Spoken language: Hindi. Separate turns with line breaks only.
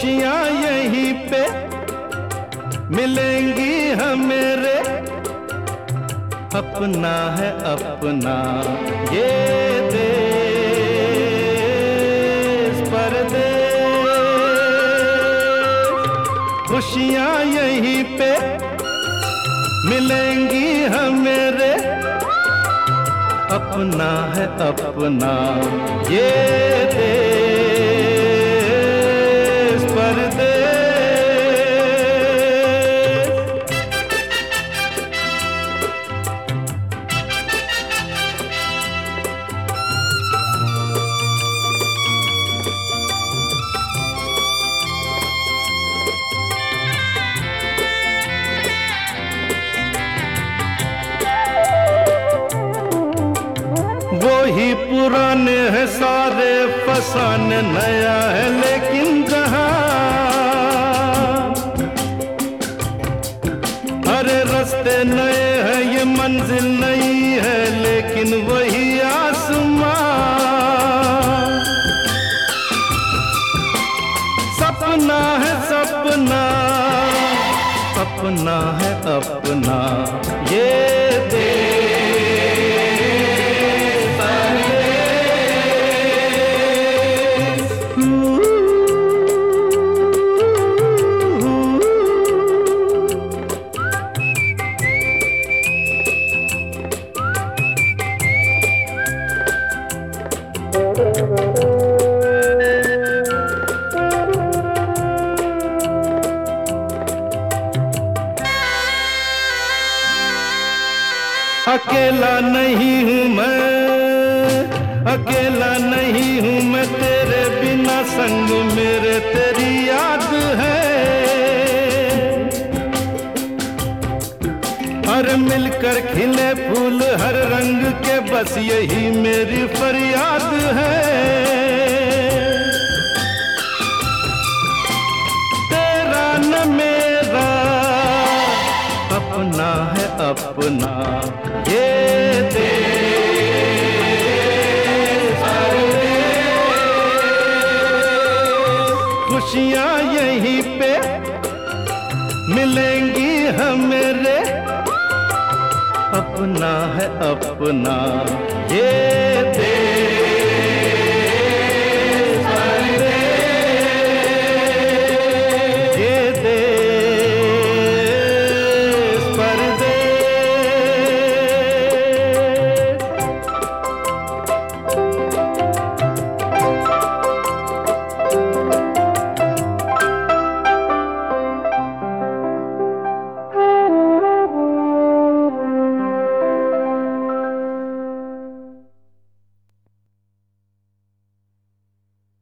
खुशियाँ यहीं पे मिलेंगी हमें रे, अपना है अपना ये देश परदेश। खुशियाँ यहीं पे मिलेंगी हमें रे, अपना है अपना ये देश परदेश। वही पुराने हैं सारे फसाने, नया है लेकिन जहां अरे रास्ते नए हैं, ये मंजिल नई है लेकिन वही आसमां। सपना है सपना, अपना है अपना ये देश। अकेला नहीं हूँ मैं, अकेला नहीं हूँ मैं, तेरे बिना संग मेरे तेरी याद है। अरे मिलकर खिले फूल हर रंग के, बस यही मेरी फरियाद है। तेरा न मेरा अपना है अपना ये देश। खुशियाँ यहीं पे मिलेंगी हमें रे, अपना है अपना ये